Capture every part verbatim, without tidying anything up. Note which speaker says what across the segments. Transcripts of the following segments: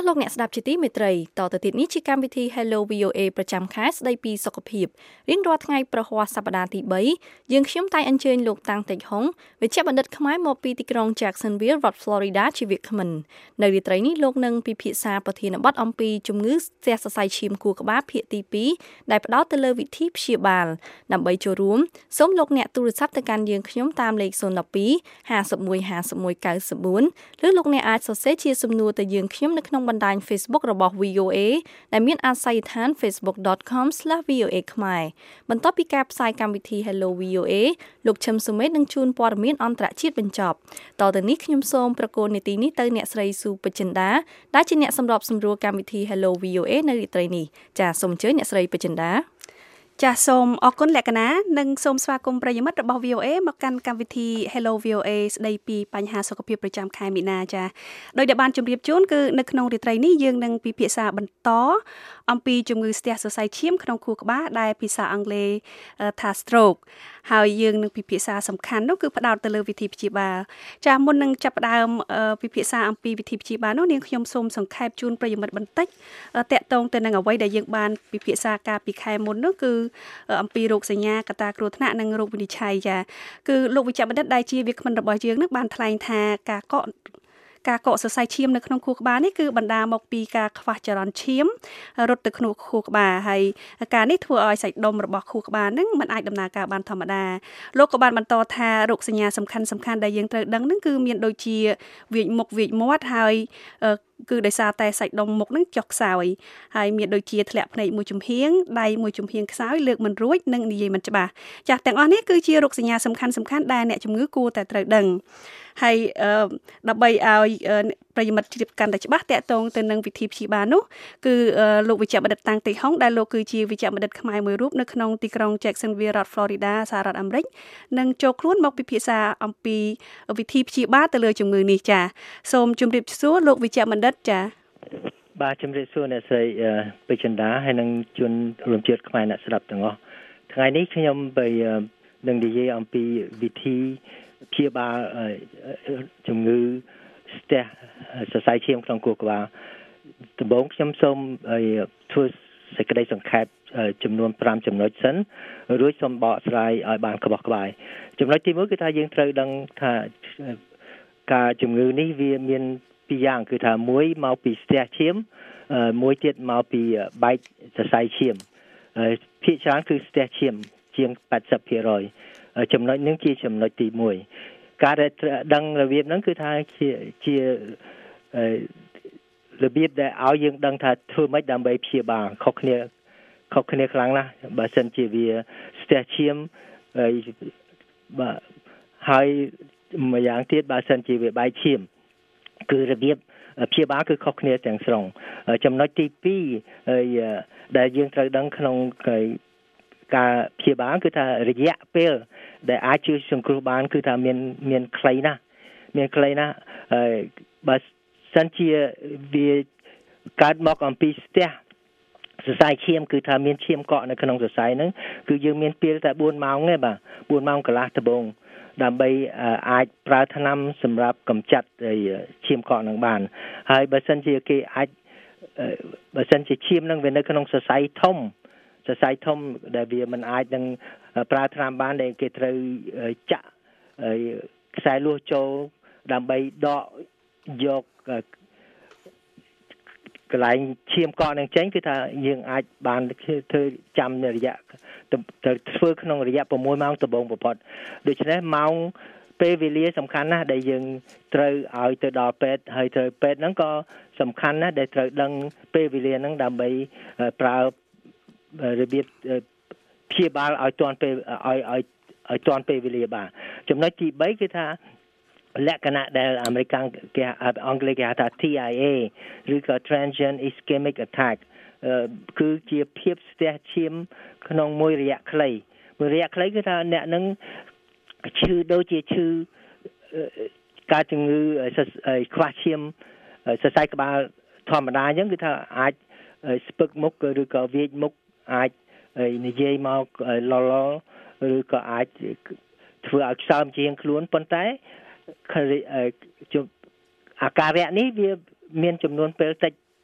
Speaker 1: លោកអ្នកស្ដាប់ជាទីមេត្រីតទៅទៀតនេះជាកម្មវិធី Hello វី អូ เอ ប្រចាំខែស្ដីពីសុខភាពរៀងរាល់ថ្ងៃប្រហ័សសប្តាហ៍ទី3យើងខ្ញុំតែអញ្ជើញលោកតាំងតិចហុងវិជ្ជបណ្ឌិតខ្មែរមកពីទីក្រុង Jacksonville រដ្ឋ Florida ជាវាគ្មិននៅរាត្រីនេះលោកនឹងពិភាក្សាប្រធានបទអំពីជំងឺស្ទះសរសៃឈាមខួរក្បាលភាគទី2ដែលផ្ដោតទៅលើវិធីព្យាបាលដើម្បីចូលរួមសូមលោកអ្នកទូរស័ព្ទទៅកាន់យើងខ្ញុំតាមលេខศูนย์ หนึ่ง สอง ห้า หนึ่ง ห้า หนึ่ง เก้า ศูนย์ ឬលោកអ្នកអាចសរសេរជាសំណួរទៅយើងខ្ញុំនៅក្នុងបណ្ដាញ Facebook របស់ វី អូ เอ ដែលមានអាស័យដ្ឋាន facebook dot com slash v o a ខ្មែរបន្ទាប់ពីការផ្សាយកម្មវិធី Hello វី អូ เอ លោកឈឹមសុមេតនឹងជួនព័ត៌មានអន្តរជាតិបញ្ចប់តទៅនេះខ្ញុំសូមប្រកូននីតិនេះទៅអ្នកស្រីស៊ូពេជ្ជចិន្តាដែលជាអ្នកសម្របសម្រួលកម្មវិធី Hello វី អូ เอ នៅរាត្រីនេះចាសសូមអញ្ជើញអ្នកស្រីពេជ្ជចិន្តា
Speaker 2: ចាសសូមអរគុណលក្ខណៈនិងសូមស្វាគមន៍ប្រិយមិត្តរបស់ វី អូ เอ មកកាន់កម្មវិធី Hello វី អូ เอ ស្ដីពីបញ្ហាសុខភាពប្រចាំខែមីនាចាដោយដែលបានជម្រាបជូនគឺនៅក្នុងរាត្រីនេះយើងនឹងពិភាក្សាបន្តអំពីជំងឺស្ទះសរសៃឈាមក្នុងខួរក្បាលដែលភាសាអង់គ្លេសថា stroke ហើយយើងនឹងពិភាក្សាសំខាន់នោះគឺផ្ដោតទៅលើវិធីព្យាបាលចាមុននឹងចាប់ផ្ដើមពិភាក្សាអំពីវិធីព្យាបាលនោះនាងខ្ញុំសូមសង្ខេបជូនប្រិយមិត្តបន្តិចតាក់ទងទៅនឹងអ្វីដែលយើងបានពិភាក្សាកាលពីខែមុននោះគឺអំពីរោគសញ្ញាកត្តាគ្រោះថ្នាក់និងរោគវិនិច្ឆ័យចាគឺលោកវិជ្ជបណ្ឌិតដែលជាវាគ្មិនរបស់យើងនឹងបានថ្លែងថាការកកការកកសរសៃឈាមនៅក្នុងខួរក្បាលនេះគឺបណ្ដាលមកពីការខ្វះចរន្តឈាមរត់ទៅក្នុងខួរក្បាលហើយការនេះធ្វើឲ្យសាច់ដុំរបស់ខួរក្បាលនឹងមិនអាចដំណើរការបានធម្មតាលោកក៏បានបន្តថារោគសញ្ញាសំខាន់សំខាន់ដែលយើងត្រូវដឹងនឹងគឺមានដូចជាវាចមុខវាចមាត់ហើយគឺដោយសារតែសាច់ដុំមុខនឹងចុះខ្សោយហើយមានដូចជាធ្លាក់ភ្នែកមួយចំហៀងដៃមួយចំហៀងខ្សោយលើកមិនរួចនិងនិយាយមិនច្បាស់ចាស់ទាំងអស់នេះគឺជារោគសញ្ញាសំខាន់សំខាន់ដែលអ្នកជំងឺគួរតែត្រូវដឹងហើយដើម្បីឲ្យប្រិយមិត្តជ្រាបកាន់តែច្បាស់តាក់ទងទៅនឹងវិធីព្យាបាលនោះគឺលោកវិជ្ជបណ្ឌិតតាំងតិចហុងដែលលោកគឺជាវិជ្ជបណ្ឌិតខ្មែរមួយរូបនៅក្នុងទីក្រុង Jacksonville រដ្ឋ Florida សហរដ្ឋអាមេរិកនឹងចូលខ្លួនមកពិភាក្សាអំពីវិធីព្យាបាលទៅលើជំងឺនេះចាសូមជម្រាបសួរលោកវិជ្ជបណ្ឌិតចា
Speaker 3: បាទជម្រាបសួរអ្នកស្រីពេជ្ជចិន្តាហើយនឹងជនរួមជាតិខ្មែរអ្នកស្ដាប់ទាំងអស់ថ្ងៃនេះខ្ញុំទៅនឹងនិយាយអំពីវិធីព្យាបាលជំងឺស្ទះសរសៃឈាមក្នុងខួរក្បាលដំបូងខ្ញុំសូមធ្វើសេចក្តីសង្ខេបចំនួនប្រាំចំណុចសិនរួចសូមបកស្រាយឲ្យបានក្បោះក្បាយចំណុចទីមួយគឺថាយើងត្រូវដឹងថាការជំងឺនេះវាមានពីរយ៉ាងគឺថាមួយមកពីស្ទះឈាមមួយទៀតមកពីបែកសរសៃឈាមភាគច្រើនគឺស្ទះឈាមជាងแปดสิบភាគរយចំណុចនេះជាចំណុចទីមួយការដឹងរបៀបហ្នឹងគឺថាជាជារបៀបដែលឲ្យយើងដឹងថាធ្វើម៉េចដើម្បីព្យាបាលខុសគ្នាខុសគ្នាខ្លាំងណាស់បើសិនជាវាស្ទះឈាមបាទហើយមួយយ៉ាងទៀតបើសិនជាវាបែកឈាមគឺរបៀបព្យាបាលគឺខុសគ្នាទាំងស្រុងចំណុចទីពីរដែលយើងត្រូវដឹងក្នុងការព្យាបាលគឺថារយៈពេលដែលអាចជួយសង្គ្រោះបានគឺថាមានមានខ្លីណាស់មានខ្លីណាស់បើសិនជាវាកើតមកអំពីស្ទះសរសៃឈាមគឺថាមានឈាមកកនៅក្នុងសរសៃហ្នឹងគឺយើងមានពេលតែបួនម៉ោងទេបាទបួនម៉ោងកន្លះដំបូងដើម្បីអាចប្រើថ្នាំសម្រាប់កម្ចាត់ឈាមកកនឹងបានហើយបើសិនជាគេអាចបើសិនជាឈាមនឹងវានៅក្នុងសរសៃធំសរសៃធំដែលវាមិនអាចនឹងប្រើថ្នាំបានដែលគេត្រូវចាក់ខ្សែលួសចូលដើម្បីដកយកកន្លែងឈាមកកនឹងចេញគឺថាយើងអាចបានធ្វើចាំនៅរយៈទៅធ្វើក្នុងរយៈ6ម៉ោងដំបូងបំផុតដូច្នេះម៉ោងពេលវេលាសំខាន់ណាស់ដែលយើងត្រូវឲ្យទៅដល់ពេទ្យហើយត្រូវពេទ្យហ្នឹងក៏សំខាន់ណាស់ដែលត្រូវដឹងពេលវេលាហ្នឹងដើម្បីប្រើរបៀបព្យាបាលឲ្យទាន់ពេលឲ្យឲ្យឲ្យទាន់ពេលវេលាបាទចំណុចទីបីគឺថាលក្ខណៈដែលអាមេរិកគេអង់គ្លេសគេហៅថា T I A ឬក៏ Transient Ischemic Attack គឺជាភាពស្ទះឈាមក្នុងមួយរយៈខ្លីមួយរយៈខ្លីគឺថាអ្នកនឹងឈឺដូចជាឈឺការជំងឺខ្វះឈាមសរសៃក្បាលធម្មតាអញ្ចឹងគឺថាអាចស្ពឹកមុខឬក៏វាចមុខអាចនិយាយមកលលឬក៏អាចធ្វើឲ្យខ្សោយជាងខ្លួនប៉ុន្តែអាការៈនេះវាមានចំនួនពេលតិច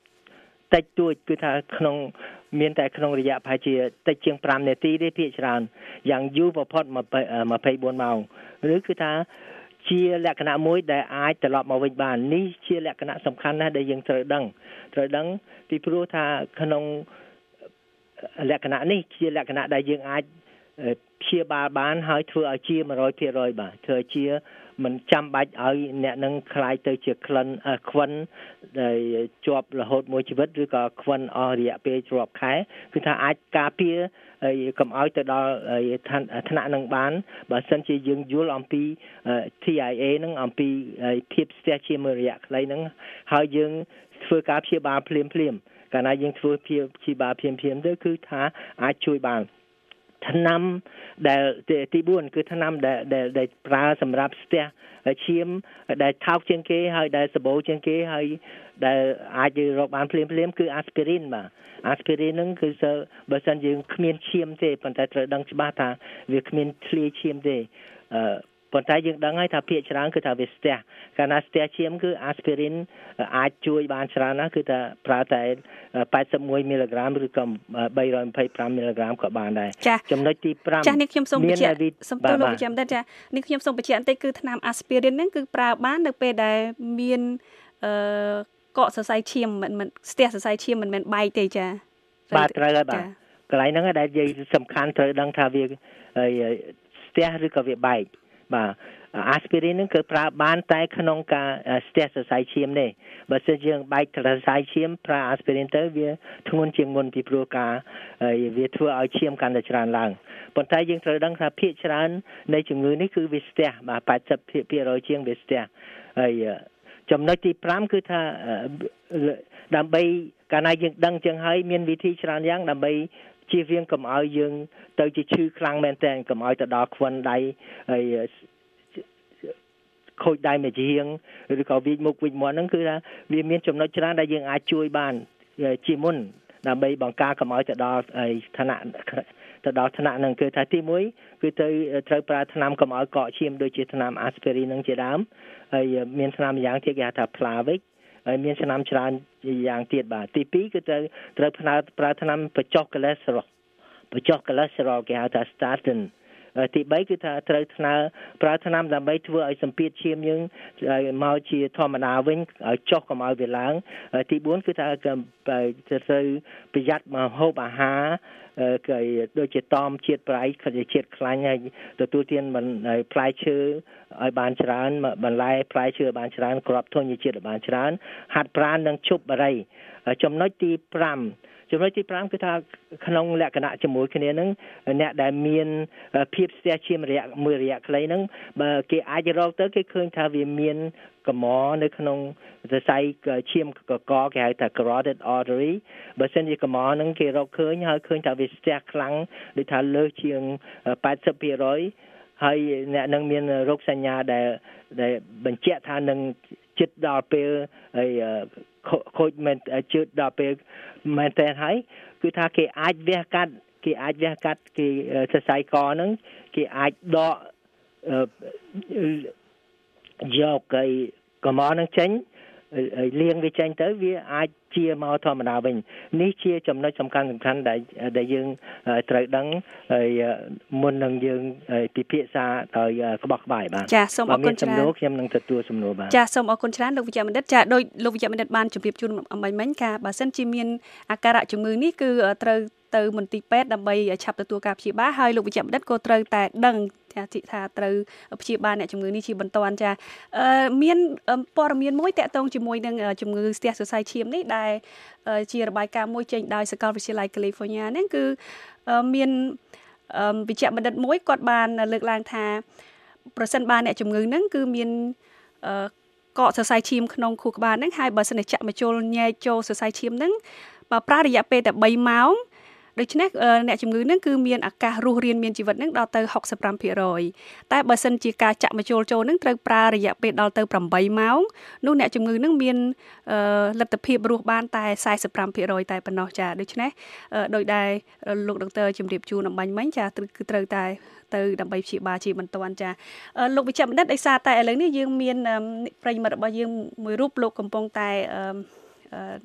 Speaker 3: តិចតួចគឺថាក្នុងមានតែក្នុងរយៈប្រហែលជាតិចជាង5នាទីទេភាគច្រើនយ៉ាងយូរបំផុតยี่สิบสี่ម៉ោងឬគឺថាជាលក្ខណៈមួយដែលអាចត្រឡប់មកវិញបាននេះជាលក្ខណៈសំខាន់ណាស់ដែលយើងត្រូវដឹងត្រូវដឹងពីព្រោះថាក្នុងលក្ខណៈនេះជាលក្ខណៈដែលយើងអាចព្យាបាលបានហើយធ្វើឲ្យជាone hundred percentបាទធ្វើជាមិនចាំបាច់ឲ្យអ្នកនឹងខ្លាយទៅជាក្លិនខ្វិនដែលជាប់រហូតមួយជីវិតឬក៏ខ្វិនអស់រយៈពេលរាប់ខែគឺថាអាចការពារកុំឲ្យទៅដល់ថ្នាក់នឹងបានបើសិនជាយើងយល់អំពី T I A នឹងអំពីភាពស្ទះឈាមមួយរយៈខ្លីហ្នឹងហើយយើងធ្វើការព្យាបាលភ្លាមភ្លាមកាលណាយើងធ្វើព្យាបាលភ្លាមភ្លាមទៅគឺថាអាចជួយបានថ្នាំដែលទី4គឺថ្នាំដែលដែលប្រើសម្រាប់ស្ទះឈាមដែលថោកជាងគេហើយដែលសម្បូរជាងគេហើយដែលអាចរកបានភ្លាមភ្លាមគឺ aspirin បាទ aspirin ហ្នឹងគឺបើសិនយើងគ្មានឈាមទេប៉ុន្តែត្រូវដឹងច្បាស់ថាវាគ្មានធ្លាយឈាមទេអឺប៉ុន្តែយើងដឹងហើយថាភាគច្រើនគឺថាវាស្ទះកាលណាស្ទះឈាមគឺ aspirin អាចជួយបានច្រើនណាស់គឺថាប្រើតែeighty-oneមីលីក្រាមឬក៏three hundred twenty-fiveមីលីក្រាមក៏បានដែរចំណុចទី5
Speaker 2: ចាស់នេះខ្ញុំសូមបញ្ជាក់សូមទូលោកបញ្ជាក់បន្តិចចានេះខ្ញុំសូមបញ្ជាក់បន្តិចគឺថ្នាំ aspirin ហ្នឹងគឺប្រើបាននៅពេលដែលមានអឺកកសរសៃឈាមមិនស្ទះសរសៃឈាមមិនមែនបែកទេចា
Speaker 3: បាទត្រូវហើយបាទកន្លែងហ្នឹងដែលនិយាយសំខាន់ត្រូវដឹងថាវាស្ទះឬក៏វាបែកបាទ aspirin ហ្នឹងគឺប្រើបានតែក្នុងការស្ទះសរសៃឈាមនេះបើសិនយើងបែកសរសៃឈាមប្រើ aspirin ទៅវាធ្ងន់ជាងមុនពីព្រោះការវាធ្វើឲ្យឈាមកាន់តែច្រើនឡើងប៉ុន្តែយើងត្រូវដឹងថាភាគច្រើននៃជំងឺនេះគឺវាស្ទះបាទeighty percentជាងវាស្ទះហើយចំណុចទី5គឺថាដើម្បីកាលណាយើងដឹងចឹងហើយមានវិធីច្រើនយ៉ាងដើម្បីជៀសវាងកុំឲ្យយើងទៅជាឈឺខ្លាំងមែនតើកុំឲ្យទៅដល់ខ្វិនដៃហើយខូចដៃមួយជាងឬក៏វិចមុខវិចមាត់ហ្នឹងគឺថាវាមានចំណុចច្រើនដែលយើងអាចជួយបានជាមុនដើម្បីបង្ការកុំឲ្យទៅដល់ឋានៈទៅដល់ថ្នាក់ហ្នឹងគឺថាទី1គឺទៅត្រូវប្រើថ្នាំកុំឲ្យកកឈាមដូចជាថ្នាំ aspirin ហ្នឹងជាដើមហើយមានថ្នាំយ៉ាងទៀតគេហៅថា Plavix ហើយមានថ្នាំច្រើនយ៉ាងទៀតបាទទី2គឺត្រូវត្រូវប្រើថ្នាំបញ្ចុះ cholesterol បញ្ចុះ cholesterol គេហៅថា statin ទី3គឺថាត្រូវថ្នាំប្រើថ្នាំដើម្បីធ្វើឲ្យសម្ពាធឈាមយើងមកជាធម្មតាវិញឲ្យចុះកុំឲ្យវាឡើងទី4គឺថាត្រូវប្រយ័ត្នមកហូបអាហារគេដូចជាតមជាតិប្រៃជាតិខ្លាញ់ហើយទទួលទានផ្លែឈើឲ្យបានច្រើនបន្លែផ្លែឈើឲ្យបានច្រើនគ្រាប់ធញ្ញជាតិឲ្យបានច្រើនហាត់ប្រាណនិងឈប់បារីចំណុចទី5ចំណុចទី5គឺថាក្នុងលក្ខណៈជាមួយគ្នានឹងអ្នកដែលមានភាពស្ទះឈាមរយៈមួយរយៈខ្លីហ្នឹងបើគេអាចរកទៅគេឃើញថាវាមានកម្រនៅក្នុងសរសៃឈាមកកគេហៅថា carotid artery បើសិនជាកម្រហ្នឹងគេរកឃើញហើយឃើញថាវាស្ទះខ្លាំងដូចថាលើសជាងeighty percentហើយអ្នកនឹងមានរោគសញ្ញាដែលដែលបញ្ជាក់ថានឹងជិតដល់ពេលហើយខូចមែនជិតដល់ពេលមែនតើហើយគឺថាគេអាចវះកាត់គេអាចវះកាត់គេសរសៃកហ្នឹងគេអាចដកយកគេកម្រហ្នឹងចេញលាងវាចេញទៅវាអាចជាមកធម្មតាវិញនេះជាចំណុចសំខាន់សំខាន់ដែលដែលយើងត្រូវដឹងហើយមុននឹងយើងពិភាក្សាដោយក្បោះក្បាយបាទ
Speaker 2: ចាសូមអរគុណច្រើន
Speaker 3: ខ្ញុំនឹងទទួលសំណួរបាទ
Speaker 2: ចាសូមអរគុណច្រើនលោកវិជ្ជបណ្ឌិតចាដោយលោកវិជ្ជបណ្ឌិតបានជម្រាបជូនអំបញ្ញមិញការបើសិនជាមានអាការៈជំងឺនេះគឺត្រូវទៅមន្ទីរពេទ្យដើម្បីឆាប់ទទួលការព្យាបាលហើយលោកវិជ្ជបណ្ឌិតក៏ត្រូវតែដឹងថាថាត្រូវព្យាបាលអ្នកជំងឺនេះជាបន្ទាន់ចាមានព័ត៌មានមួយតាក់ទងជាមួយនឹងជំងឺស្ទះសរសៃឈាមនេះដែលជារបាយការណ៍មួយចេញដោយសាកលវិទ្យាល័យ California ហ្នឹងគឺមានវិជ្ជបណ្ឌិតមួយគាត់បានលើកឡើងថាប្រសិនបើអ្នកជំងឺហ្នឹងគឺមានកកសរសៃឈាមក្នុងខួរក្បាលហ្នឹងហើយបើសិនជាចាក់មកចូលញែកចូលសរសៃឈាមហ្នឹងបើប្រើរយៈពេលតែthreeម៉ោងដូច្នេះអ្នកជំងឺហ្នឹងគឺមានឱកាសរស់រានមានជីវិតហ្នឹងដល់ទៅsixty-five percentតែបើសិនជាការចាក់មកចូលចូលហ្នឹងត្រូវប្រើរយៈពេលដល់ទៅeightម៉ោងនោះអ្នកជំងឺហ្នឹងមានលទ្ធភាពរស់បានតែforty-five percentតែប៉ុណ្ណោះចាដូច្នេះដោយដែលលោកដុកទ័រជំរាបជូនអំបញ្ញមិញចាគឺត្រូវតែទៅដើម្បីព្យាបាលជាបន្ទាន់ចាលោកវិជ្ជបណ្ឌិតដោយសារតែឥឡូវនេះយើងមានប្រិយមិត្តរបស់យើងមួយរូបលោកកំពុងតែ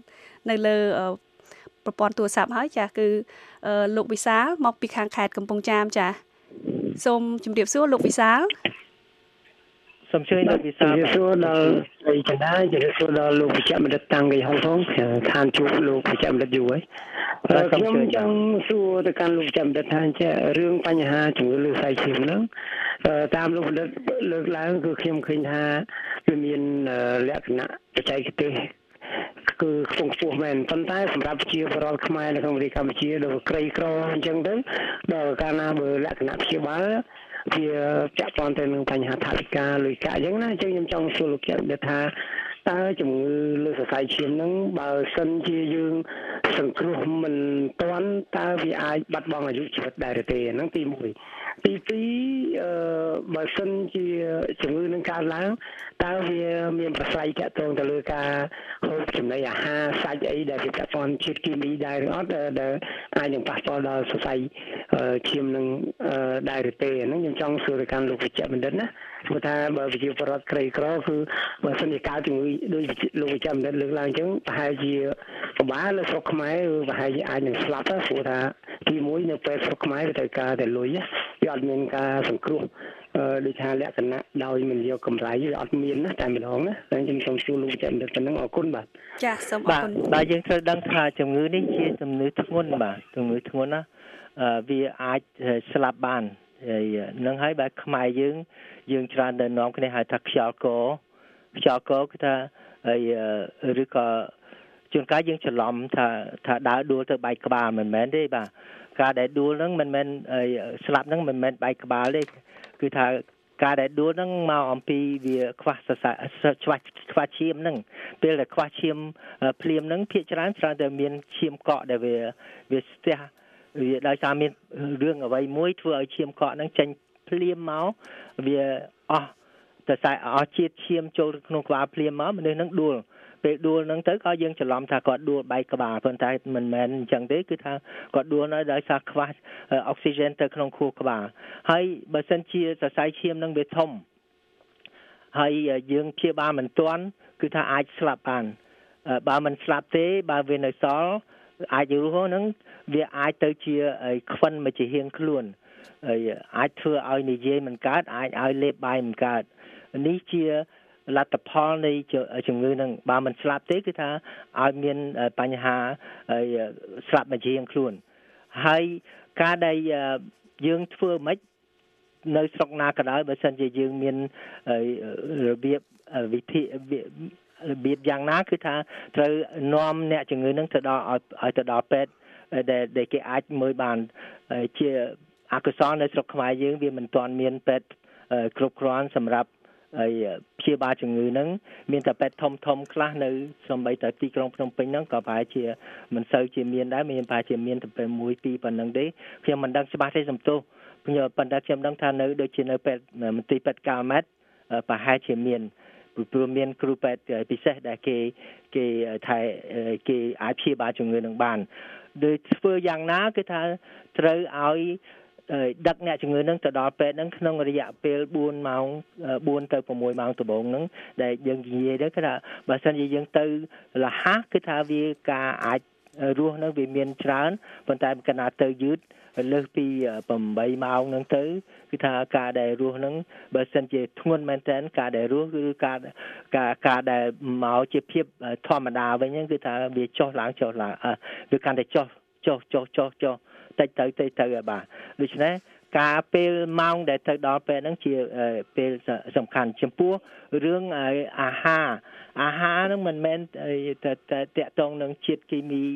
Speaker 2: នៅលើប្រព័ន្ធទូរស័ព្ទហើយចាគឺលោកវិសាលមកពីខាងខេត្តកំពង់ចាមចាសូមជម្រាបសួរលោកវិសាល
Speaker 3: សូមជួយលោកវិសាល
Speaker 4: ជម្រាបសួរដល់ស្រីចន្ទាជម្រាបសួរដល់លោកវិជ្ជបណ្ឌិតតាំងកៃហុងផងឋានជួបលោកវិជ្ជបណ្ឌិតយូរហើយខ្ញុំចង់សួរទៅកាន់លោកវិជ្ជបណ្ឌិតថាចេះរឿងបញ្ហាជំងឺលើសសាយឈាមហ្នឹងតាមលោកបណ្ឌិតលើកឡើងគឺខ្ញុំឃើញថាវាមានលក្ខណៈបច្ចេកទេសគឺខ្ពង់ខ្ពស់មែនប៉ុន្តែសម្រាប់ជាបរិបទខ្មែរនៅក្នុងប្រទេសកម្ពុជាដូចក្រីក្រអញ្ចឹងទៅដល់កាលណាមើលលក្ខណៈព្យាបាលវាចាក់ព័ន្ធទៅនឹងបញ្ហាថវិកាលុយកាក់អញ្ចឹងណាអញ្ចឹងខ្ញុំចង់សួរលោកជាក់ថាតើជំងឺលើសរសៃឈាមហ្នឹងបើសិនជាយើងសង្គ្រោះមិនទាន់តើវាអាចបាត់បង់អាយុជីវិតដែរទេហ្នឹងទីមួយទីពីរអឺបើសិនជាជំងឺនឹងកើតឡើងតើវាមានប្រស័យតាក់ទងទៅលើការហូបចំណីអាហារសាច់អីដែលវាតាក់ទងជាតិគីមីដែរឬអត់ដែលអាចនឹងប៉ះពាល់ដល់សរសៃឈាមនឹងដែរទេហ្នឹងខ្ញុំចង់សួរទៅកាន់លោកវិជ្ជបណ្ឌិតណាព្រោះថាបើវិជាបរិបទក្រីក្រគឺបើសិនជាកើតជំងឺដោយលោកវិជ្ជបណ្ឌិតលើកឡើងអញ្ចឹងប្រហែលជាពិបាកលើស្រុកខ្មែរប្រហែលជាអាចនឹងស្លាប់ព្រោះថាទីមួយនៅពេលស្រុកខ្មែរវាត្រូវការតែលុយវាអត់មានការសង្គ្រោះដូចថាលក្ខណៈដោយមិនយកកម្រៃវាអត់មានណាតែម្ដងណាតែខ្ញុំសូមសួរលោកវិជ្ជបណ្ឌិតប៉ុណ្ណឹងអរគុណបាទ
Speaker 2: ចាសសូមអរគុណ
Speaker 3: បាទយើងត្រូវដឹងថាជំងឺនេះជាជំងឺធ្ងន់បាទជំងឺធ្ងន់ណាវាអាចស្លាប់បានហើយនឹងហើយបែបខ្មែរយើងយើងច្រើនតែនាំគ្នាហៅថាខ្យល់កខ្យល់កគឺថាហើយឬក៏ជួនកាលយើងច្រឡំថាថាដើរដួលទៅបែកក្បាលមិនមែនទេបាទការដែលដួលហ្នឹងមិនមែនស្លាប់ហ្នឹងមិនមែនបែកក្បាលទេគឺថាការដែលដួលហ្នឹងមកអំពីវាខ្វះសរសៃខ្វះខ្វះឈាមហ្នឹងពេលដែលខ្វះឈាមភ្លាមហ្នឹងភាគច្រើនច្រើនតែមានឈាមកកដែលវាវាស្ទះវាដោយសារមានរឿងអ្វីមួយធ្វើឲ្យឈាមកកហ្នឹងចេញភ្លាមមកវាអស់តែតែអស់ជាតិឈាមចូលក្នុងក្បាលភ្លាមមកមនុស្សហ្នឹងដួលពេលដួលហ្នឹងទៅក៏យើងច្រឡំថាគាត់ដួលបែកក្បាលប៉ុន្តែមិនមែនអញ្ចឹងទេគឺថាគាត់ដួលនៅដោយសារខ្វះអុកស៊ីហ្សែនទៅក្នុងខួរក្បាលហើយបើសិនជាសរសៃឈាមហ្នឹងវាធំហើយយើងព្យាបាលមិនទាន់គឺថាអាចស្លាប់បានបើមិនស្លាប់ទេបើវានៅសល់អាចរស់ហ្នឹងវាអាចទៅជាខ្វិនមកជាហៀងខ្លួនហើយអាចធ្វើឲ្យនិយាយមិនកើតអាចឲ្យលេបបាយមិនកើតនេះជាលទ្ធផលនៃជំងឺហ្នឹងបើមិនស្លាប់ទេគឺថាឲ្យមានបញ្ហាស្លាប់មកជាហៀងខ្លួនហើយការដែលយើងធ្វើមិននៅស្រុកណាក៏ដោយបើសិនជាយើងមានរបៀបវិធីរបៀបយ៉ាងណាគឺថាត្រូវនាំអ្នកជំងឺហ្នឹងទៅដល់ឲ្យទៅដល់ពេទ្យដែលគេអាចមើលបានជាអកុសលនៅស្រុកខ្មែរយើងវាមិនទាន់មានពេទ្យគ្រប់គ្រាន់សម្រាប់ហើយព្យាបាលជំងឺហ្នឹងមានតែពេទ្យធំធំខ្លះនៅសំបីតែទីក្រុងភ្នំពេញហ្នឹងក៏ប្រហែលជាមិនសូវជាមានដែរមានប្រហែលជាមានតែពេលមួយពីរប៉ុណ្្នឹងទេខ្ញុំមិនដឹងច្បាស់ទេសំទោសខ្ញុំប៉ុន្តែខ្ញុំដឹងថានៅដូចជានៅពេទ្យមន្ទីរពេទ្យកាល់ម៉ែតប្រហែលជាមានព្រោះមានគ្រូពេទ្យពិសេសដែលគេគេថែគេអាចព្យាបាលជំងឺនឹងបានដោយធ្វើយ៉ាងណាគឺថាត្រូវឲ្យដឹកអ្នកជំងឺនឹងទៅដល់ពេទ្យនឹងក្នុងរយៈពេលបួនម៉ោងបួនទៅ៦ម៉ោងដំបូងហ្នឹងដែលយើងនិយាយទៅគឺថាបើសិនជាយើងទៅលះគឺថាវាការអាចរស់នឹងវាមានច្រើនប៉ុន្តែកណ្ដាលទៅយឺតលើសពី៨ម៉ោងហ្នឹងទៅគឺថាការដែលរស់ហ្នឹងបើសិនជាធ្ងន់មែនតើការដែលរស់គឺការការការដែលមកជាភាពធម្មតាវិញហ្នឹងគឺថាវាចុះឡើងចុះឡើងវាកាន់តែចុះចុះចុះចុះចុះតិចទៅតិចទៅបាទដូច្នេះការពេលម៉ោងដែលទៅដល់ពេលហ្នឹងជាពេលសំខាន់ចំពោះរឿងអាហារអាហារហ្នឹងមិនមែនតែតាក់ទងនឹងជាតិគីមី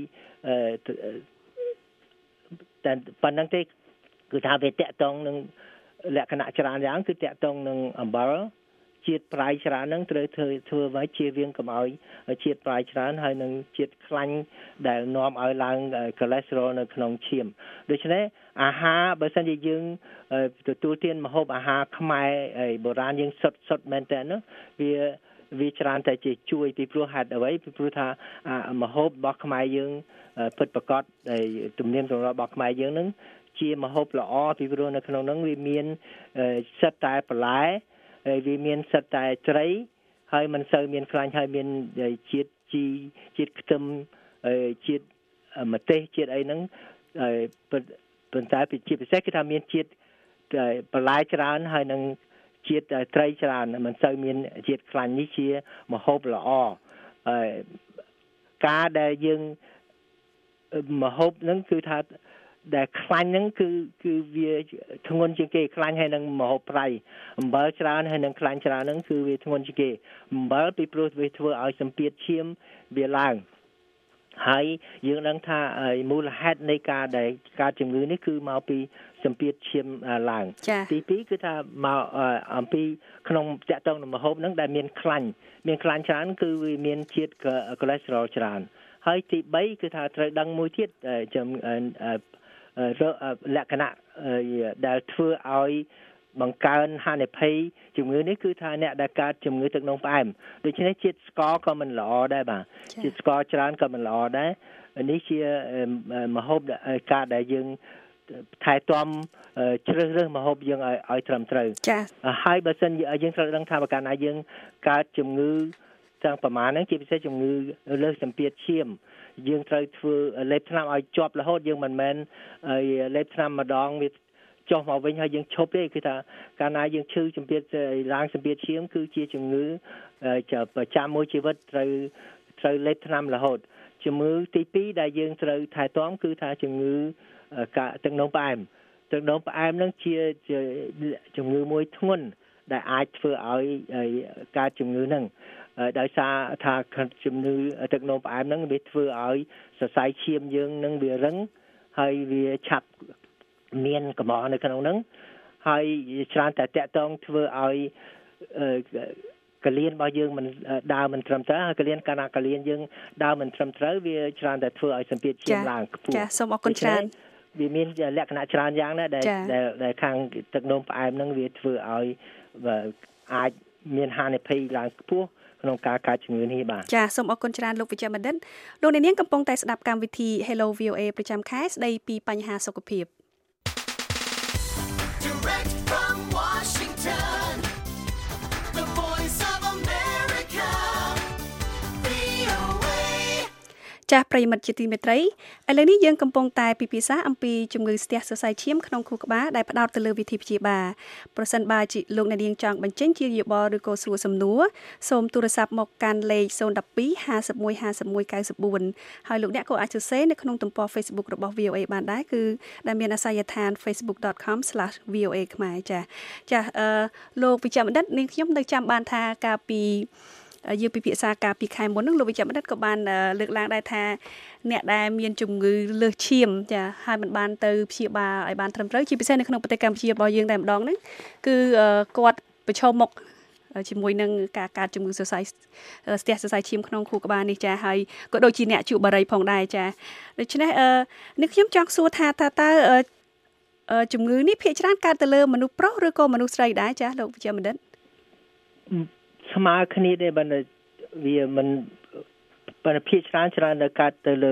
Speaker 3: តែប៉ុណ្្នឹងទេគឺថាវាតាក់ទងនឹងលក្ខណៈច្រើនយ៉ាងគឺតាក់ទងនឹងអំបិលជាតិប្រៃច្រើនហ្នឹងត្រូវធ្វើធ្វើឲ្យជៀសវាងកុំឲ្យជាតិប្រៃច្រើនហើយនឹងជាតិខ្លាញ់ដែលនាំឲ្យឡើងកូលេស្តេរ៉ុលនៅក្នុងឈាមដូច្នេះអាហារបើសិនជាយើងទទួលទានម្ហូបអាហារខ្មែរបុរាណយើងសុទ្ធសុទ្ធមែនតើនោះវាវាច្រើនតែជាជួយពីព្រោះហេតុអ្វីពីព្រោះថាម្ហូបរបស់ខ្មែរយើងពិតប្រាកដដែលទំនៀមទម្លាប់របស់ខ្មែរយើងហ្នឹងជាម្ហូបល្អពីព្រោះនៅក្នុងហ្នឹងវាមានសិតតែបន្លែហើយវាមានសិតតែត្រីហើយមិនសូវមានខ្លាញ់ហើយមានជាតិជីជាតិខ្ទឹមជាតិម្ទេសជាតិអីហ្នឹងប៉ុន្តែជាពិសេសគឺថាមានជាតិបន្លែច្រើនហើយនឹងជាតិត្រីច្រើនមិនសូវមានជាតិខ្លាញ់នេះជាម្ហូបល្អការដែលយើងម្ហូបហ្នឹងគឺថាដែលខ្លាញ់ហ្នឹងគឺគឺវាធ្ងន់ជាងគេខ្លាញ់ហើយនឹងម្ហូបប្រៃអំបិលច្រើនហើយនឹងខ្លាញ់ច្រើនហ្នឹងគឺវាធ្ងន់ជាងគេអំបិលពីព្រោះវាធ្វើឲ្យសម្ពាធឈាមវាឡើងហើយយើងដឹងថាមូលហេតុនៃការដែលការជំងឺនេះគឺមកពីសម្ពាធឈាមឡើងទីពីរគឺថាមកអំពីក្នុងតាក់ទងនឹងម្ហូបហ្នឹងដែលមានខ្លាញ់មានខ្លាញ់ច្រើនគឺវាមានជាតិកូឡេស្តេរ៉ុលច្រើនហើយទីបីគឺថាត្រូវដឹងមួយទៀតលក្ខណៈដែលធ្វើឲ្យបង្កើនហានិភ័យជំងឺនេះគឺថាអ្នកដែលកើតជំងឺទឹកនោមផ្អែមដូច្នេះជាតិស្ករក៏មិនល្អដែរបាទជាតិស្ករច្រើនក៏មិនល្អដែរនេះជាម្ហូបការដែលយើងថែទាំជ្រើសរើសម្ហូបយើងឲ្យឲ្យត្រឹមត្រូវចា៎ហើយបើសិនយើងត្រូវដឹងថាបើកាលណាយើងកើតជំងឺទាំងប្រមាណហ្នឹងជាពិសេសជំងឺលើសសម្ពាធឈាមយើងត្រូវធ្វើលេបថ្នាំឲ្យជាប់រហូតយើងមិនមែនលេបថ្នាំម្ដងវាចុះមកវិញហើយយើងឈប់ទេគឺថាកាលណាយើងឈឺសម្ពាធឡើងសម្ពាធឈាមគឺជាជំងឺប្រចាំមួយជីវិតត្រូវត្រូវលេបថ្នាំរហូតជំងឺទីពីរដែលយើងត្រូវថែទាំគឺថាជំងឺទឹកនោមផ្អែមទឹកនោមផ្អែមនឹងជាជំងឺមួយធ្ងន់ដែលអាចធ្វើឲ្យកើតជំងឺហ្នឹងដោយសារថាជំងឺទឹកនោមផ្អែមហ្នឹងវាធ្វើឲ្យសរសៃឈាមយើងនឹងវារឹងហើយវាឆាប់មានកម្ដៅនៅក្នុងហ្នឹងហើយច្រើនតែតាក់ទងធ្វើឲ្យកលៀនរបស់យើងមិនដើរមិនត្រឹមត្រូវហើយកលៀនកាលណាកលៀនយើងដើរមិនត្រឹមត្រូវវាច្រើនតែធ្វើឲ្យសម្ពាធឈាមឡើងខ្ពស់ចា៎សូមអរគុណច្រើនវាមានលក្ខណៈច្រើនយ៉ាងណាស់ដែលដែលខាងទឹកនោមផ្អែមហ្នឹងវាធ្វើឲ្យអាចមានហានិភ័យឡើងខ្ពស់ក្នុងការកើតជំងឺនេះបាទចាសូមអរគុណច្រើនលោកវិជ្ជបណ្ឌិតលោកអ្នកនាងកំពុងតែស្ដាប់កម្មវិធី Hello វី អូ เอ ប្រចាំខែស្ដីពីបញ្ហាសុខភាពចាស់ប្រិយមិត្តជាទីមេត្រីឥឡូវនេះយើងកំពុងតែពិភាក្សាអំពីជំងឺស្ទះសរសៃឈាមក្នុងខួរក្បាលដែលផ្ដោតទៅលើវិធីព្យាបាលប្រសិនបើលោកអ្នកនាងចង់បញ្ចេញជាយោបល់ឬក៏សួរសំណួរសូមទូរស័ព្ទមកកាន់លេខศูนย์ หนึ่ง สอง ห้า หนึ่ง ห้า หนึ่ง เก้า สี่ហើយលោកអ្នកក៏អាចសរសេរនៅក្នុងទំព័រ Facebook របស់ វី អូ เอ បានដែរគឺដែលមានអាសយដ្ឋាន เฟซบุ๊ก ดอท คอม สแลช วี โอ เอ ខ្មែរចាចាអឺលោកវិជ្ជបណ្ឌិតនាងខ្ញុំនៅចាំបានថាកាលពីយើងពិភាក្សាការពីខែមុនហ្នឹងលោកវិជ្ជបណ្ឌិតក៏បានលើកឡើងដែរថាអ្នកដែលមានជំងឺលើសឈាមចាហើយមិនបានទៅព្យាបាលឲ្យបានត្រឹមត្រូវជាពិសេសនៅក្នុងប្រទេសកម្ពុជារបស់យើងតែម្ដងហ្នឹងគឺគាត់ប្រឈមមុខជាមួយនឹងការកើតជំងឺសរសៃស្ទះសរសៃឈាមក្នុងខួរក្បាលនេះចាហើយក៏ដូចជាអ្នកជក់បារីផងដែរចាដូច្នេះនេះខ្ញុំចង់សួរថាតើតើជំងឺនេះភាគច្រើនកើតទៅលើមនុស្សប្រុសឬក៏មនុស្សស្រីដែរចាលោកវិជ្ជបណ្ឌិតស្មើគ្នាទេបើវាមិនបើភាគច្រើនច្រើននៅកើតទៅលើ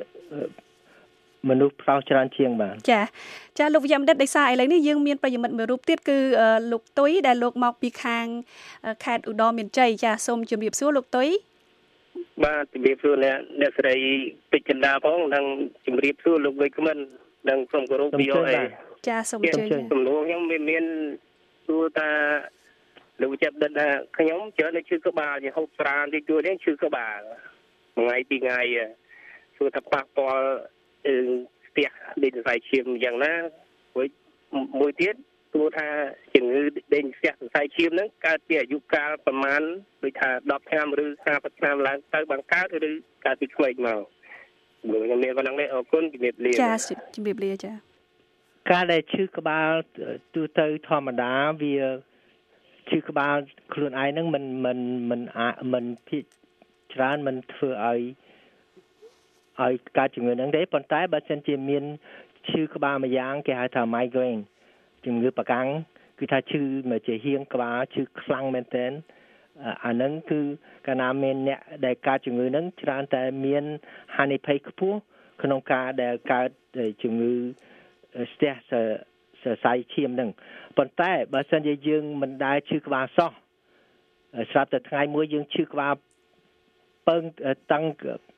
Speaker 3: មនុស្សប្រុសច្រើនជាងបាទចាចាលោកវិជ្ជបណ្ឌិតដោយសារឥឡូវនេះយើងមានប្រិយមិត្តមួយរូបទៀតគឺលោកទុយដែលលោកមកពីខាងខេត្តឧត្តរមានជ័យចាសូមជម្រាបសួរលោកទុយបាទជម្រាបសួរអ្នកអ្នកស្រីពេជ្រចិន្តាផងនិងជម្រាបសួរលោកវិក្កាមិននិងក្រុមគោរព វី អូ เอ ចាសូមជម្រាបសំណួរខ្ញុំមានសួរថាលោកវិជ្ជបណ្ឌិតថាខ្ញុំច្រើនតែឈឺក្បាលហូបស្រាតិចតួនេះឈឺក្បាលថ្ងៃពីរថ្ងៃសួរថាប៉ះពាល់ស្ទះដេញសរសៃឈាមយ៉ាងណាមួយមួយទៀតសួរថាជំងឺដេញស្ទះសរសៃឈាមហ្នឹងកើតពីអាយុកាលប្រមាណដូចថាដប់ឆ្នាំឬហាសិបឆ្នាំឡើងទៅបានកើតឬកើតពីក្មេងមកខ្ញុំមានប៉ុណ្ណឹងទេអរគុណជំរាបលាចាជំរាបលាចាការដែលឈឺក្បាលទូទៅធម្មតាវាឈឺក្បាលខ្លួនឯងហ្នឹងមិនមិនមិនមិនភាគច្រើនមិនធ្វើឲ្យឲ្យកើតជំងឺហ្នឹងទេប៉ុន្តែបើសិនជាមានឈឺក្បាលមួយយ៉ាងគេហៅថា migraine ជំងឺប្រកាំងគឺថាឈឺមកជាហៀងក្បាលឈឺខ្លាំងមែនទែនអាហ្នឹងគឺកាលណាមានអ្នកដែលកើតជំងឺហ្នឹងច្រើនតែមានហានិភ័យខ្ពស់ក្នុងការដែលកើតជំងឺស្ទះសរសៃឈាមហ្នឹងប៉ុន្តែបើសិនជាយើងមិនដែលឈឺក្បាលសោះស្រាប់តែថ្ងៃមួយយើងឈឺក្បាលពើងតឹង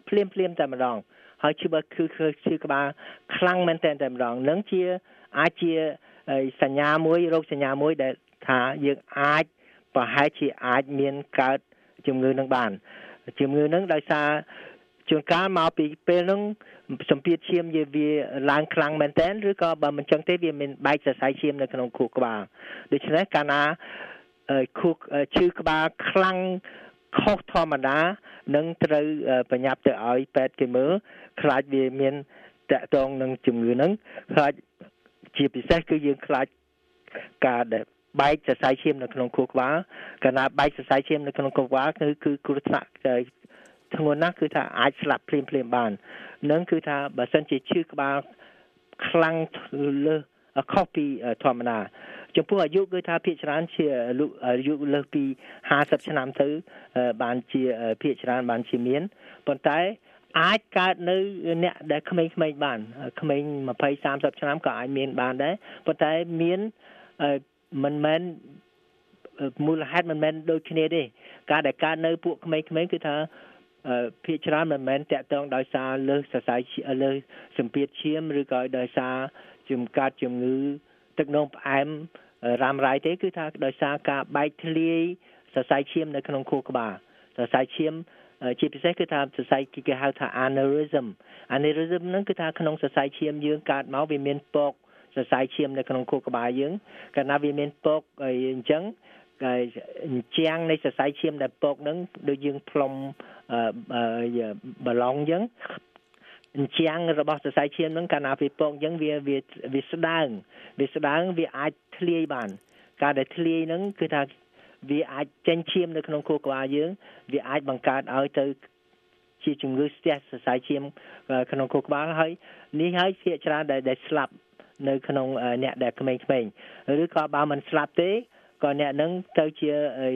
Speaker 3: ភ្លាមភ្លាមតែម្ដងហើយឈឺបើគឺឈឺក្បាលខ្លាំងមែនតែតែម្ដងនឹងជាអាចជាសញ្ញាមួយរោគសញ្ញាមួយដែលថាយើងអាចប្រហែលជាអាចមានកើតជំងឺនឹងបានជំងឺនឹងដោយសារជួនកាលមកពីពេលហ្នឹងសម្ពាធឈាមវាឡើងខ្លាំងមែនតើឬក៏បើមិនចឹងទេវាមានបែកសរសៃឈាមនៅក្នុងខួរក្បាលដូច្នេះកាលណាខួរឈឺក្បាលខ្លាំងខុសធម្មតានឹងត្រូវប្រញាប់ទៅឲ្យពេទ្យគេមើលខ្លាចវាមានតាក់ទងនឹងជំងឺហ្នឹងខ្លាចជាពិសេសគឺយើងខ្លាចការដែលបែកសរសៃឈាមនៅក្នុងខួរក្បាលកាលណាបែកសរសៃឈាមនៅក្នុងខួរក្បាលគឺគឺគ្រោះថ្នាក់ធ្ងន់ណាស់គឺថាអាចស្លាប់ភ្លាមភ្លាមបាននឹងគឺថាបើសិនជាឈឺក្បាលខ្លាំងលើសខុសពីធម្មតាចំពោះអាយុគឺថាភាគច្រើនជាអាយុលើសពីห้าสิบឆ្នាំទៅបានជាភាគច្រើនបានជាមានប៉ុន្តែអាចកើតនៅអ្នកដែលក្មេងៗបានក្មេងยี่สิบ สามสิบឆ្នាំក៏អាចមានបានដែរប៉ុន្តែមានមិនមែនមូលហេតុមិនមែនដូចគ្នាទេការដែលកើតនៅពួកក្មេងៗគឺថាភាគច្រើនមិនមែនតាក់ទងដោយសារលើសសរសៃលើសម្ពាធឈាមឬក៏ដោយសារជំកាត់ជំងឺទឹកនោមផ្អែមរ៉ាំរ៉ៃទេគឺថាដោយសារការបែកធ្លាយសរសៃឈាមនៅក្នុងខួរក្បាលសរសៃឈាមជាពិសេសគឺថាសរសៃគេហៅថា aneurysm aneurysm ហ្នឹងគឺថាក្នុងសរសៃឈាមយើងកើតមកវាមានពកសរសៃឈាមនៅក្នុងខួរក្បាលយើងកាលណាវាមានពកអញ្ចឹងជាងនៃសរសៃឈាមដែលពកហ្នឹងដូចយើងផ្លុំបាឡុងអញ្ចឹងជាងរបស់សរសៃឈាមហ្នឹងកាលណាវាពកអញ្ចឹងវាវាវាស្ដើងវាស្ដើងវាអាចធ្លាយបានការដែលធ្លាយហ្នឹងគឺថាវាអាចចេញឈាមនៅក្នុងខួរក្បាលយើងវាអាចបង្កើតឲ្យទៅជាជំងឺស្ទះសរសៃឈាមក្នុងខួរក្បាលហើយនេះហើយភាគច្រើនដែលស្លាប់នៅក្នុងអ្នកដែលក្មេងៗឬក៏បើមិនស្លាប់ទេក៏អ្នកនឹងទៅជា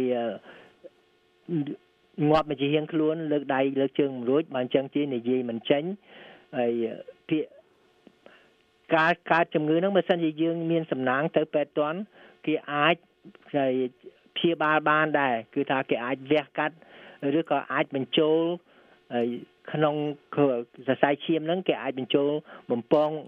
Speaker 3: ងាប់មកជាហៀងខ្លួនលើកដៃលើកជើងមិនរួចបើអញ្ចឹងជានិយាយមិនចេញហើយពាក្យការកើតជំងឺហ្នឹងបើសិនជាយើងមានសំណាងទៅពេទ្យទាន់គេអាចព្យាបាលបានដែរគឺថាគេអាចវះកាត់ឬក៏អាចបញ្ចូលក្នុងសរសៃឈាមហ្នឹងគេអាចបញ្ចូលបំពង់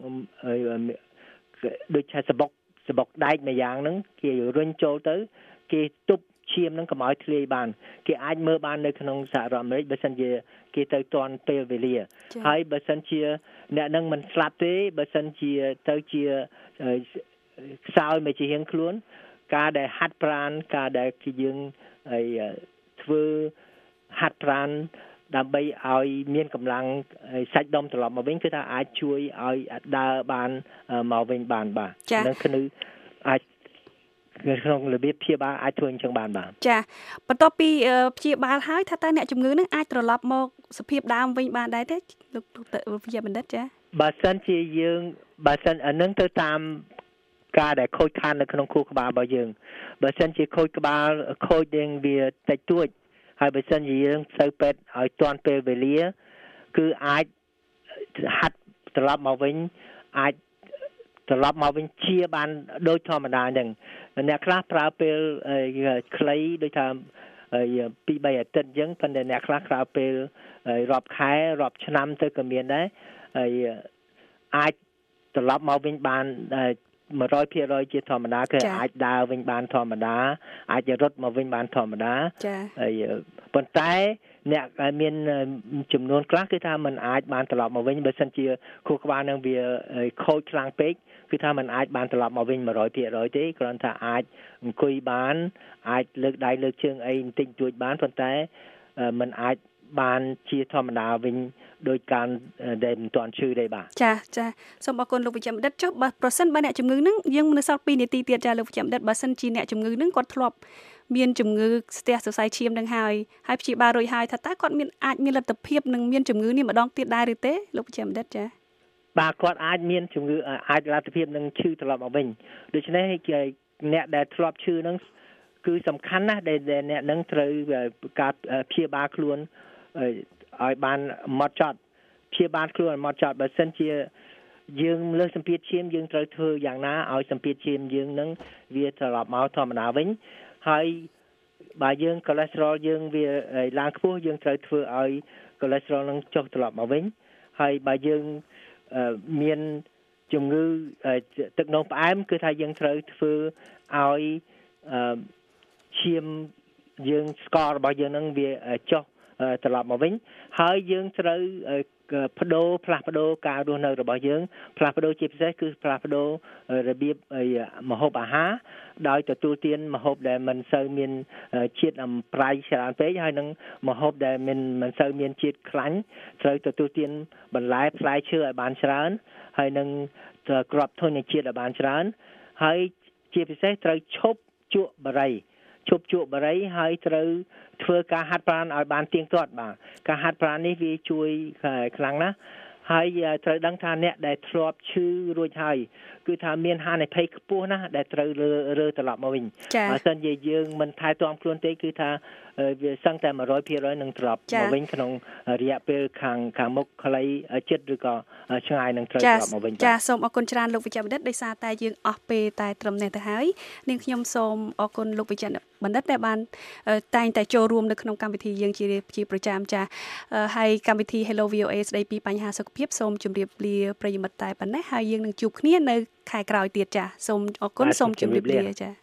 Speaker 3: ដូចថាសបុកសបុកដែកម្យ៉ាងហ្នឹងគេរុញចូលទៅគេទប់ឈាមហ្នឹងកុំឲ្យធ្លាយបានគេអាចមើលបាននៅក្នុងសហរដ្ឋអាមេរិកបើសិនជាគេទៅទាន់ពេលវេលាហើយបើសិនជាអ្នកហ្នឹងមិនស្លាប់ទេបើសិនជាទៅជាខ្សោយមកជាហៀងខ្លួនការដែលហាត់ប្រាណការដែលគឺយើងធ្វើហាត់ប្រាណដើម្បីឲ្យមានកម្លាំងសាច់ដុំត្រឡប់មកវិញគឺថាអាចជួយឲ្យដើរបានមកវិញបានបាទនឹងគឺអាចក្នុងរបៀបព្យាបាលអាចធ្វើអញ្ចឹងបានបាទ
Speaker 2: ចាបន្ទាប់ពីព្យាបាលហើយថាតើអ្នកជំងឺនឹងអាចត្រឡប់មកសភាពដើមវិញបានដែរទេលោកវិជ្ជាបណ្ឌិតចា
Speaker 3: បើសិនជាយើងបើសិនអានឹងទៅតាមការដែលខូចខាតនៅក្នុងខួរក្បាលរបស់យើងបើសិនជាខូចក្បាលខូចយើងវាតិចតួចហើយបើសិនជាយើងទៅពេទ្យឲ្យទាន់ពេលវេលាគឺអាចហាត់ត្រឡប់មកវិញអាចត្រឡប់មកវិញជាបានដូចធម្មតាអញ្ចឹងអ្នកខ្លះប្រើពេលខ្លីដូចថាពីរបីអាទិត្យអញ្ចឹងប៉ុន្តែអ្នកខ្លះប្រើពេលរាប់ខែរាប់ឆ្នាំទៅក៏មានដែរហើយអាចត្រឡប់មកវិញបានone hundred percent ជាធម្មតាគឺអាចដើរវិញបានធម្មតាអាចរត់មកវិញបានធម្មតាហើយប៉ុន្តែអ្នកមានចំនួនខ្លះគឺថាมันអាចបានត្រឡប់មកវិញបើសិនជាខួរក្បាលនឹងវាខូចខ្លាំងពេកគឺថាมันអាចបានត្រឡប់មកវិញone hundred percentទេគ្រាន់តែអាចអង្គុយបានអាចលើកដៃលើកជើងអីបន្តិចតួចបានប៉ុន្តែมันអាចបានជាធម្មតាវិញដោយការដែលមិនទាន់ឈឺទេបាទ
Speaker 2: ចាចាសូមអរគុណលោកវិជ្ជបណ្ឌិតចុះបើប្រសិនបើអ្នកជំងឺនឹងយើងនៅសល់twoនាទីទៀតចាលោកវិជ្ជបណ្ឌិតបើសិនជាអ្នកជំងឺនឹងគាត់ធ្លាប់មានជំងឺស្ទះសរសៃឈាមនឹងហើយហើយព្យាបាលរួចហើយថាតើគាត់មានអាចមានលទ្ធភាពនឹងមានជំងឺនេះម្ដងទៀតដែរឬទេលោកវិជ្ជបណ្ឌិតចា
Speaker 3: បាទគាត់អាចមានជំងឺអាចលទ្ធភាពនឹងឈឺត្រឡប់មកវិញដូច្នេះអ្នកដែលធ្លាប់ឈឺនឹងគឺសំខាន់ណាស់ដែលអ្នកនឹងត្រូវការព្យាបាលខ្លួនឲ្យបានម៉ត់ចត់ព្យាបាលខ្លួនឲ្យម៉ត់ចត់បើសិនជាយើងលើសសម្ពាធឈាមយើងត្រូវធ្វើយ៉ាងណាឲ្យសម្ពាធឈាមយើងនឹងវាត្រឡប់មកធម្មតាវិញហើយបើយើង cholesterol យើងវាឡើងខ្ពស់យើងត្រូវធ្វើឲ្យ cholesterol នឹងចុះត្រឡប់មកវិញហើយបើយើងមានជំងឺទឹកនោមផ្អែមគឺថាយើងត្រូវធ្វើឲ្យឈាមយើងស្កររបស់យើងនឹងវាចុះត្រឡប់មកវិញហើយយើងត្រូវបដូរផ្លាស់ប្ដូរការរស់នៅរបស់យើងផ្លាស់ប្ដូរជាពិសេសគឺផ្លាស់ប្ដូររបៀបម្ហូបអាហារដោយទទួលទានម្ហូបដែលមិនសូវមានជាតិអម្ប្រៃច្រើនពេកហើយនឹងម្ហូបដែលមិនមិនសូវមានជាតិខ្លាញ់ត្រូវទទួលទានបន្លែផ្លែឈើឲ្យបានច្រើនហើយនឹងគ្រាប់ធញ្ញជាតិឲ្យបានច្រើនហើយជាពិសេសត្រូវឈប់ជក់បារីឈប់ជក់បារីហើយត្រូវធ្វើការហាត់ប្រាណឲ្យបានទៀងទាត់បាទការហាត់ប្រាណនេះវាជួយខ្លាំងណាស់ហើយត្រូវដឹងថាអ្នកដែលធ្លាប់ឈឺរួចហើយគឺថាមានហានិភ័យខ្ពស់ណាស់ដែលត្រូវរើត្រឡប់មកវិញបើមិនជាយើងមិនថែទាំខ្លួនទេគឺថាវាសឹងតែ one hundred percent នឹងត្រឡប់មកវិញក្នុងរយៈពេលខាងខាងមុខខ្លីចិត្តឬក៏ឆ្ងាយនឹងត្រូវត្រឡប់មកវិញ
Speaker 2: ចាសូមអរគុណច្រើនលោកវិជ្ជបណ្ឌិតដោយសារតែយើងអស់ពេលតែត្រឹមនេះទៅហើយនាងខ្ញុំសូមអរគុណលោកវិជ្ជបណ្ឌិតដែលបានតែងតែចូលរួមនៅក្នុងកម្មវិធីយើងជាជាប្រចាំចាហើយកម្មវិធី Hello វី អូ เอ ស្ដីពីបញ្ហាសុខភាពសូមជម្រាបលាប្រិយមិត្តតែប៉ុណ្ណេះហើយយើងនឹងជួបគ្នានៅខែក្រោយទៀតចាសូមអរគុណសូមជម្រាបលាចា